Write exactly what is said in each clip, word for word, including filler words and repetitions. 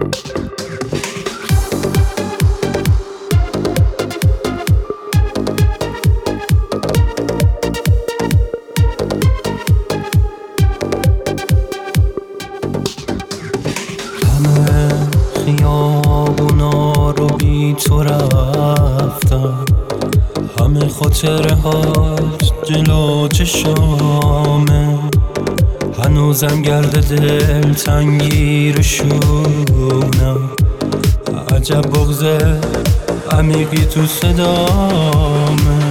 خیابونا رو بی تو رفتم، همه خاطره هاش جلو چشامه، هنوزم گرد دل تنگی رو شونم، عجب بغض عمیقی تو صدامه.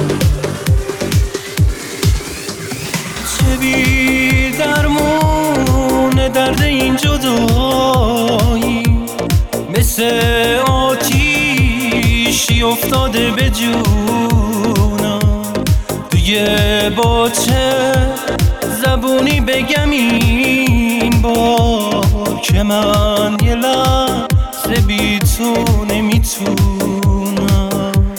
چه بی درمون درد این جدایی، مثل آتیشی افتاده به جونم، دیگه با چه زبونی بگم این بار که من یه لحظه بی تو نمیتونم.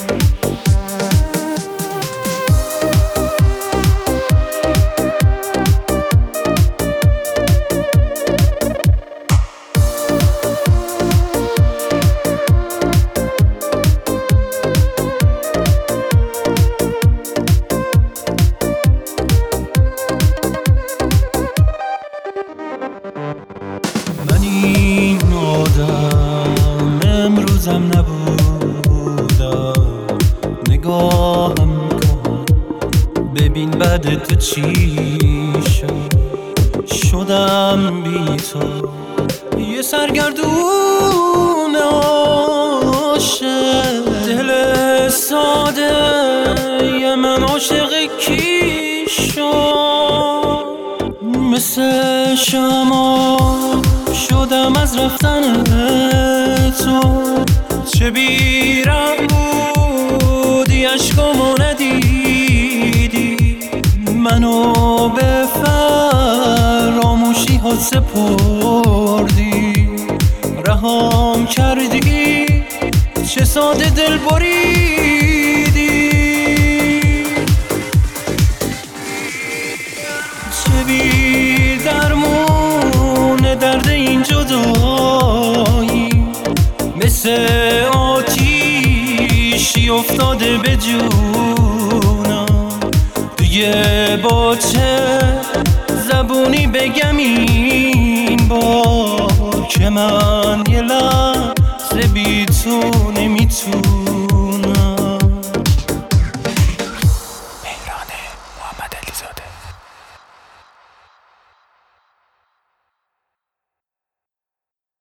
من این آدم امروزم نبودم، نگاهم کن ببین بعد تو چی شد. شدم بی تو یه سرگردون عاشق، دل ساده یه من عاشق کی شد. مثل شما شدم از رفتن تو، چه بیرم بودی عشقامو ندیدی، منو به فراموشی ها سپردی، رهام کردی چه ساده دل بریدی. چه بی درمون درد این جدایی، مثل آتیشی افتاده به جونم، دیگه با چه زبونی بگم این بار که من یه لحظه بی تو نمیتونم.